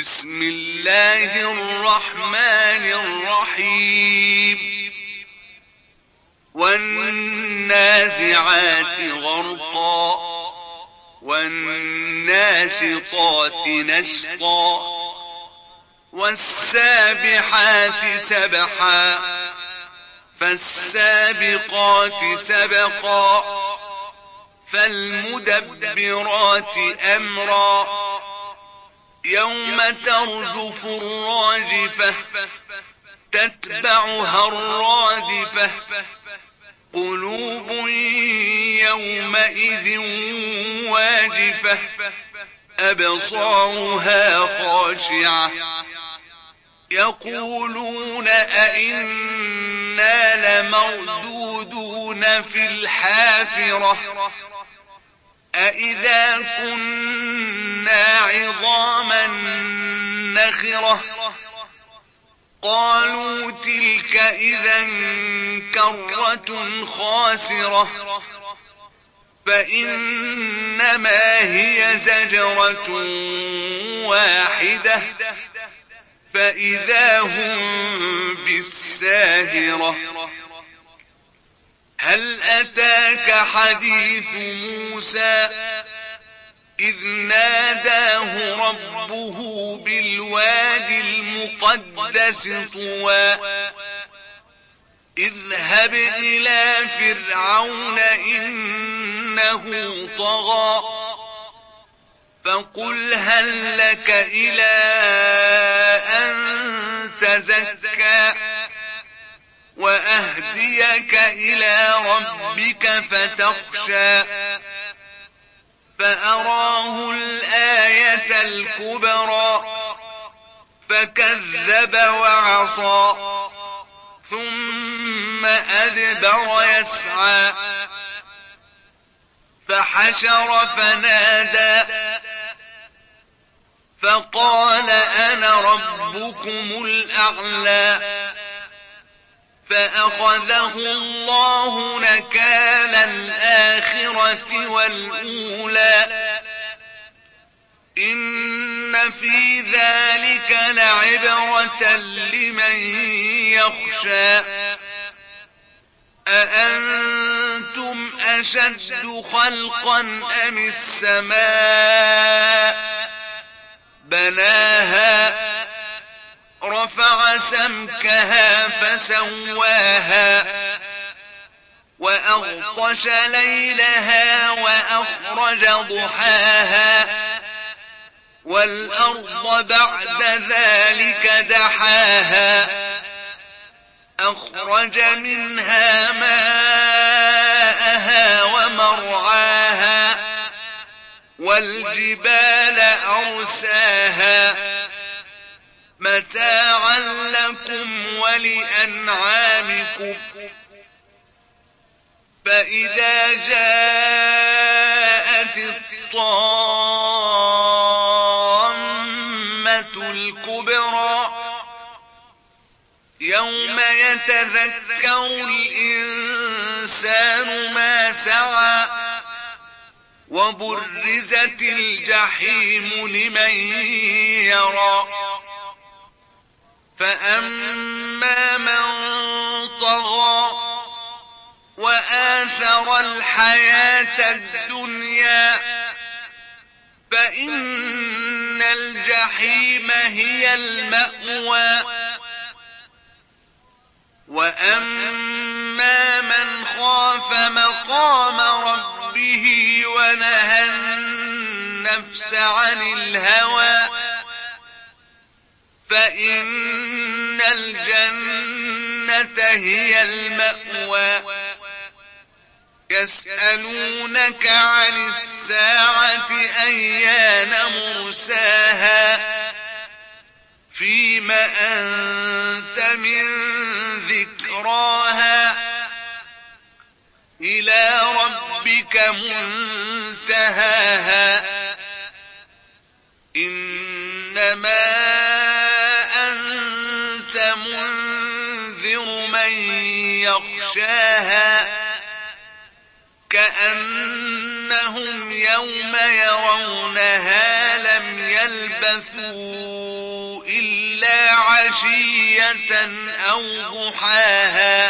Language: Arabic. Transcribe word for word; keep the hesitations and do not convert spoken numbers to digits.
بسم الله الرحمن الرحيم والنازعات غرقا والناشطات نشطا والسابحات سبحا فالسابقات سبقا فالمدبرات أمرا يوم ترجف الراجفة تتبعها الرادفة قلوب يومئذ واجفة أبصارها خاشعة يقولون أئنا لمردودون في الحافرة أئذا كنا عظاما نخرة قالوا تلك إذا كرة خاسرة فإنما هي زجرة واحدة فإذا هم بالساهرة هل أتاك حديث موسى إذ ناداه ربه بالوادي المقدس طوى اذهب إلى فرعون إنه طغى فقل هل لك إلى أن تزكى وأهديك إلى ربك فتخشى فأراه الآية الكبرى فكذب وعصى ثم أدبر يسعى فحشر فنادى فقال أنا ربكم الأعلى فأخذه الله نكال الآخرة والأولى إن في ذلك لعبرة لمن يخشى أأنتم أشد خلقا أم السماء بناها رفع سمكها فسواها وأغطش ليلها وأخرج ضحاها والأرض بعد ذلك دحاها أخرج منها ماءها ومرعاها والجبال أرساها متاعا لكم ولأنعامكم فإذا جاءت الطامة الكبرى يوم يتذكر الإنسان ما سعى وبرزت الجحيم لمن يرى فأما من طغى وآثر الحياة الدنيا فإن الجحيم هي المأوى وأما من خاف مقام ربه ونهى النفس عن الهوى فإن الجنة هي المأوى يسألونك عن الساعة أيان مرساها فيم أنت من ذكراها إلى ربك منتهاها إنما أنت منذر من يخشاها كأنهم يوم يرونها لم يلبثوا عشية أو ضحاها